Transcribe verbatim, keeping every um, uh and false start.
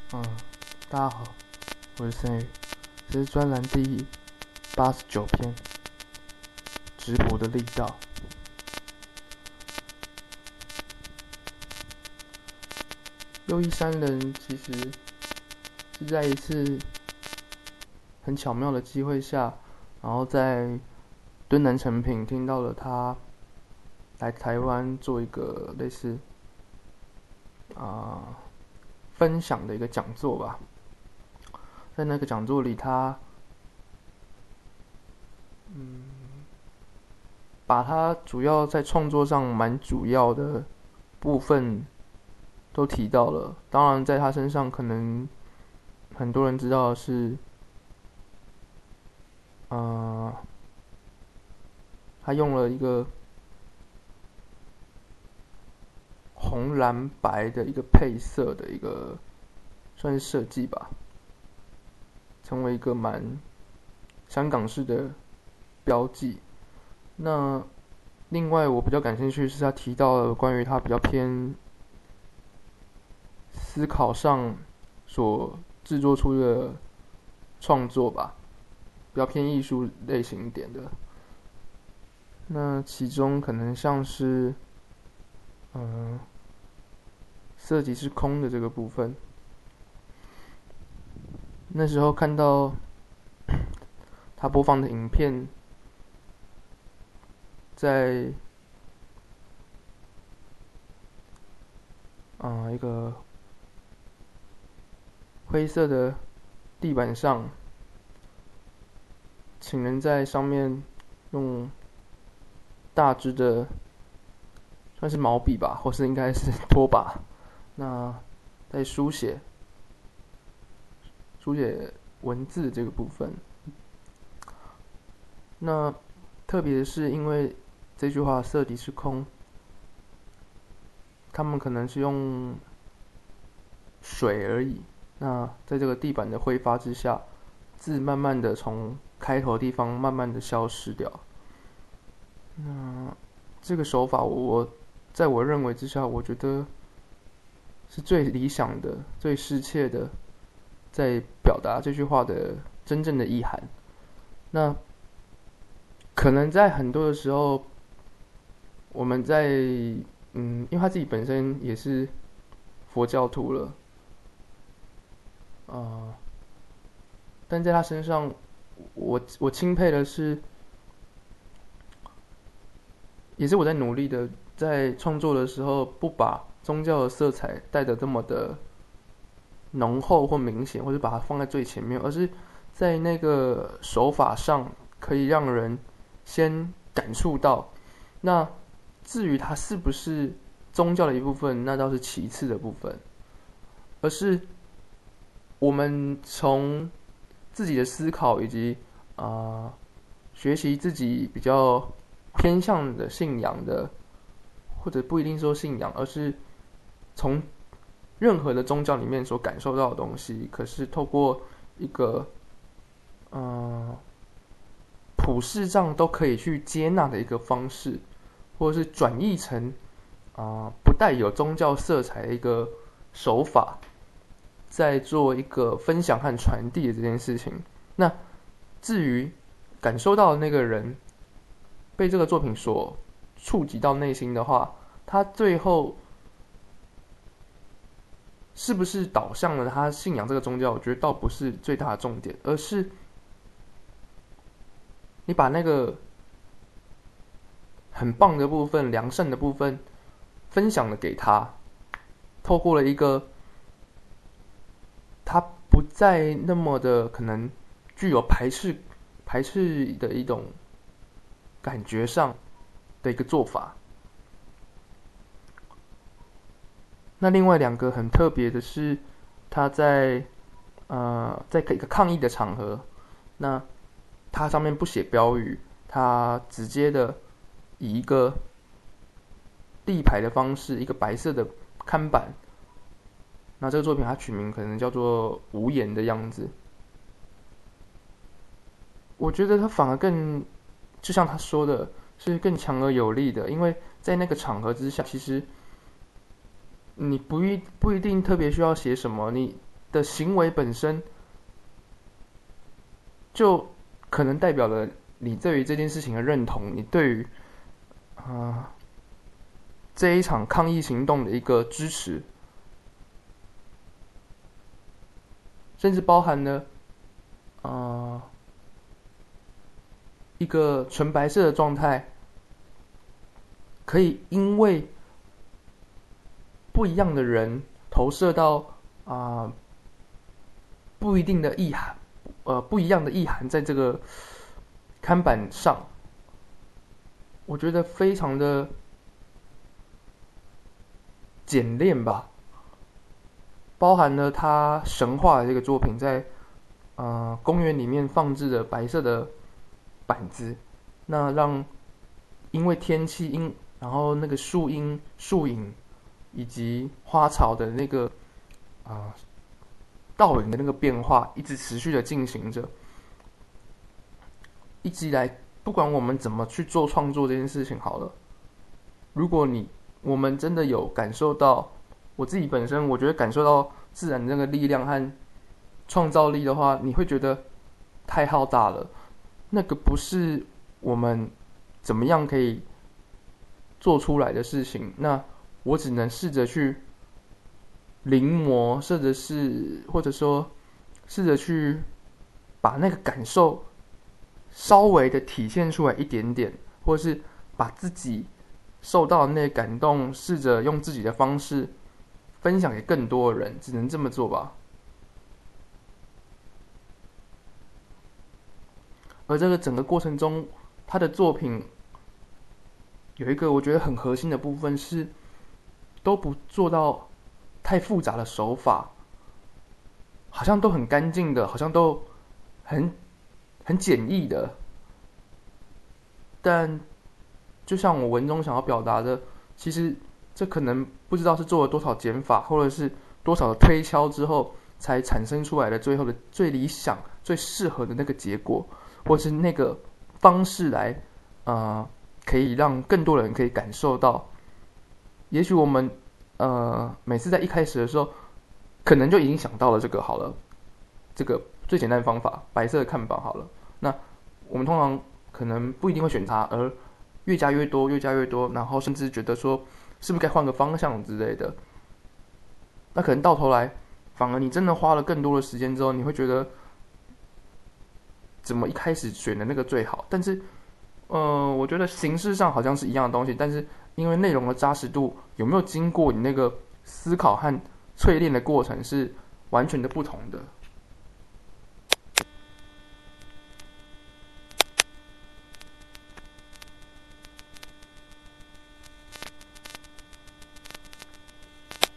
嗯，大家好，我是森宇，这是专栏第八十九篇，直播的力道。又一山人其实是在一次很巧妙的机会下，然后在敦南成品听到了他来台湾做一个类似啊、呃、分享的一个讲座吧。在那个讲座里，他嗯，把他主要在创作上蛮主要的部分都提到了。当然，在他身上，可能很多人知道的是，呃，他用了一个红蓝白的一个配色的一个算是设计吧，成为一个蛮香港式的标记。那另外我比较感兴趣的是他提到了关于他比较偏思考上所制作出的创作吧，比较偏艺术类型一点的。那其中可能像是，嗯、呃，色即是空的这个部分。那时候看到他播放的影片，在啊、呃、一个灰色的地板上，请人在上面用大支的算是毛笔吧，或是应该是拖把，那在书写书写文字这个部分。那特别是因为这句话色即是空，他们可能是用水而已。那在这个地板的挥发之下，字慢慢的从开头的地方慢慢的消失掉。那这个手法我，我在我认为之下，我觉得是最理想的、最适切的，在表达这句话的真正的意涵。那可能在很多的时候，我们在嗯，因为他自己本身也是佛教徒了，啊、呃，但在他身上，我我钦佩的是，也是我在努力的，在创作的时候，不把宗教的色彩带得这么的浓厚或明显，或者把它放在最前面，而是在那个手法上可以让人先感触到。那至于它是不是宗教的一部分，那倒是其次的部分，而是我们从自己的思考以及啊、呃、学习自己比较偏向的信仰的，或者不一定说信仰，而是从任何的宗教里面所感受到的东西，可是透过一个呃普世上都可以去接纳的一个方式，或者是转译成啊、呃、不带有宗教色彩的一个手法，在做一个分享和传递的这件事情。那至于感受到的那个人被这个作品所触及到内心的话，他最后是不是导向了他信仰这个宗教，我觉得倒不是最大的重点，而是你把那个很棒的部分、良善的部分分享了给他，透过了一个他不再那么的可能具有排斥排斥的一种感觉上的一个做法。那另外两个很特别的是，他在呃在一个抗议的场合，那他上面不写标语，他直接的以一个立牌的方式，一个白色的看板。那这个作品它取名可能叫做《无言的样子》。我觉得它反而更，就像他说的，是更强而有力的，因为在那个场合之下，其实你不一不一定特别需要写什么，你的行为本身，就可能代表了你对于这件事情的认同，你对于啊、呃、这一场抗议行动的一个支持，甚至包含了啊、呃、一个纯白色的状态，可以因为不一样的人投射到啊、呃、不一定的意涵，呃不一样的意涵在这个看板上，我觉得非常的简练吧，包含了他神话的这个作品在呃公园里面放置的白色的板子，那让因为天气因然后那个树荫、树影以及花草的那个啊、呃、倒影的那个变化，一直持续的进行着。一直以来，不管我们怎么去做创作这件事情好了，如果你我们真的有感受到，我自己本身我觉得感受到自然的那个力量和创造力的话，你会觉得太浩大了。那个不是我们怎么样可以做出来的事情，那我只能试着去临摹，或者是或者说试着去把那个感受稍微的体现出来一点点，或者是把自己受到的那个感动，试着用自己的方式分享给更多的人，只能这么做吧。而这个整个过程中，他的作品有一个我觉得很核心的部分是，都不做到太复杂的手法，好像都很干净的，好像都很很简易的，但就像我文中想要表达的，其实这可能不知道是做了多少减法，或者是多少的推敲之后，才产生出来的最后的最理想、最适合的那个结果，或是那个方式来，呃，可以让更多人可以感受到。也许我们呃每次在一开始的时候，可能就已经想到了这个好了，这个最简单的方法，白色的看板好了。那我们通常可能不一定会选它，而越加越多，越加越多，然后甚至觉得说是不是该换个方向之类的。那可能到头来，反而你真的花了更多的时间之后，你会觉得怎么一开始选的那个最好？但是，呃，我觉得形式上好像是一样的东西，但是因为内容的扎实度有没有经过你那个思考和淬炼的过程是完全的不同的。